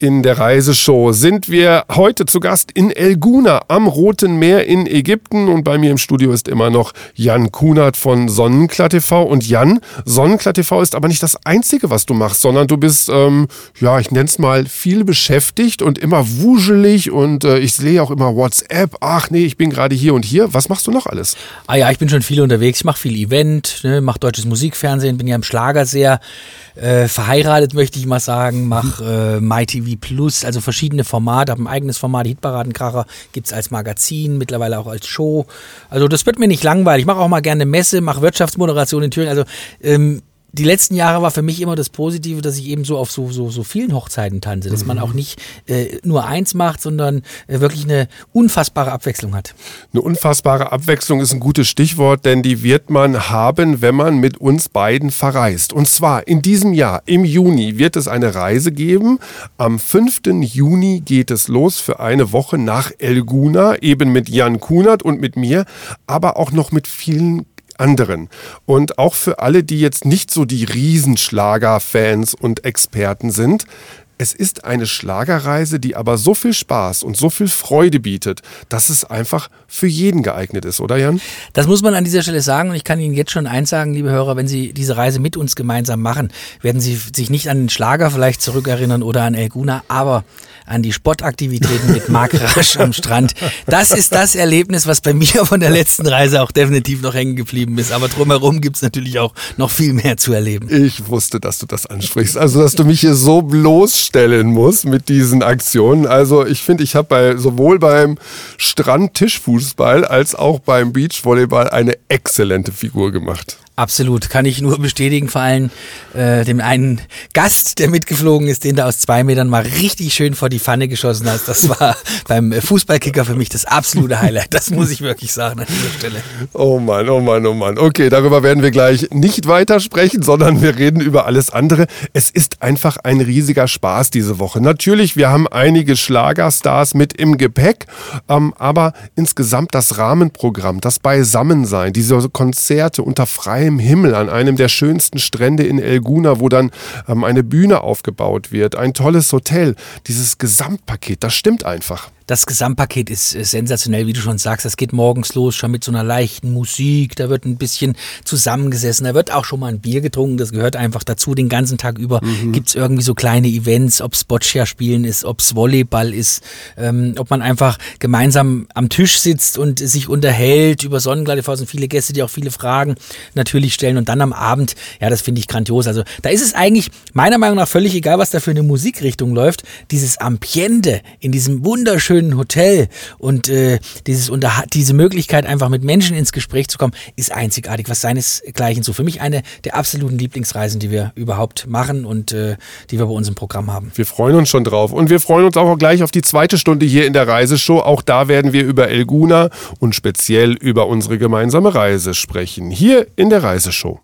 In der Reiseshow sind wir heute zu Gast in El-Gouna am Roten Meer in Ägypten und bei mir im Studio ist immer noch Jan Kunert von Sonnenklar TV. Und Jan, Sonnenklar TV ist aber nicht das Einzige, was du machst, sondern du bist, ich nenne es mal, viel beschäftigt und immer wuselig und ich sehe auch immer WhatsApp, ach nee, ich bin gerade hier und hier. Was machst du noch alles? Ich bin schon viel unterwegs, ich mache viel Event, mache deutsches Musikfernsehen, bin ja im Schlager sehr verheiratet, möchte ich mal sagen, mache MyTV Plus, also verschiedene Formate, habe ein eigenes Format, Hitparadenkracher, gibt es als Magazin, mittlerweile auch als Show. Also das wird mir nicht langweilig. Ich mache auch mal gerne Messe, mache Wirtschaftsmoderation in Thüringen. Also die letzten Jahre war für mich immer das Positive, dass ich eben so auf so vielen Hochzeiten tanze, dass man auch nicht nur eins macht, sondern wirklich eine unfassbare Abwechslung hat. Eine unfassbare Abwechslung ist ein gutes Stichwort, denn die wird man haben, wenn man mit uns beiden verreist. Und zwar in diesem Jahr, im Juni, wird es eine Reise geben. Am 5. Juni geht es los für eine Woche nach El-Gouna, eben mit Jan Kunert und mit mir, aber auch noch mit vielen anderen. Und auch für alle, die jetzt nicht so die Riesenschlager-Fans und Experten sind, es ist eine Schlagerreise, die aber so viel Spaß und so viel Freude bietet, dass es einfach für jeden geeignet ist, oder Jan? Das muss man an dieser Stelle sagen und ich kann Ihnen jetzt schon eins sagen, liebe Hörer, wenn Sie diese Reise mit uns gemeinsam machen, werden Sie sich nicht an den Schlager vielleicht zurückerinnern oder an El-Gouna, aber an die Sportaktivitäten mit Marc Rasch am Strand. Das ist das Erlebnis, was bei mir von der letzten Reise auch definitiv noch hängen geblieben ist. Aber drumherum gibt es natürlich auch noch viel mehr zu erleben. Ich wusste, dass du das ansprichst. Also, dass du mich hier so bloßstellen musst mit diesen Aktionen. Also, ich finde, ich habe sowohl beim Strand-Tischfußball als auch beim Beachvolleyball eine exzellente Figur gemacht. Absolut, kann ich nur bestätigen, vor allem dem einen Gast, der mitgeflogen ist, den du aus 2 Metern mal richtig schön vor die Pfanne geschossen hast. Das war beim Fußballkicker für mich das absolute Highlight, das muss ich wirklich sagen an dieser Stelle. Oh Mann, oh Mann, oh Mann. Okay, darüber werden wir gleich nicht weiter sprechen, sondern wir reden über alles andere. Es ist einfach ein riesiger Spaß diese Woche. Natürlich, wir haben einige Schlagerstars mit im Gepäck, aber insgesamt das Rahmenprogramm, das Beisammensein, diese Konzerte unter freiem Himmel an einem der schönsten Strände in El-Gouna, wo dann eine Bühne aufgebaut wird, ein tolles Hotel, dieses Gesamtpaket, das stimmt einfach. Das Gesamtpaket ist sensationell, wie du schon sagst. Das geht morgens los, schon mit so einer leichten Musik. Da wird ein bisschen zusammengesessen. Da wird auch schon mal ein Bier getrunken. Das gehört einfach dazu. Den ganzen Tag über gibt es irgendwie so kleine Events, ob es Boccia-Spielen ist, ob es Volleyball ist, ob man einfach gemeinsam am Tisch sitzt und sich unterhält. Über Sonnenklar TV sind viele Gäste, die auch viele Fragen natürlich stellen. Und dann am Abend, ja, das finde ich grandios. Also da ist es eigentlich meiner Meinung nach völlig egal, was da für eine Musikrichtung läuft. Dieses Ambiente in diesem wunderschönen Hotel und diese Möglichkeit, einfach mit Menschen ins Gespräch zu kommen, ist einzigartig, was seinesgleichen so. Für mich eine der absoluten Lieblingsreisen, die wir überhaupt machen und die wir bei uns im Programm haben. Wir freuen uns schon drauf und wir freuen uns auch gleich auf die 2. Stunde hier in der Reiseshow. Auch da werden wir über El-Gouna und speziell über unsere gemeinsame Reise sprechen. Hier in der Reiseshow.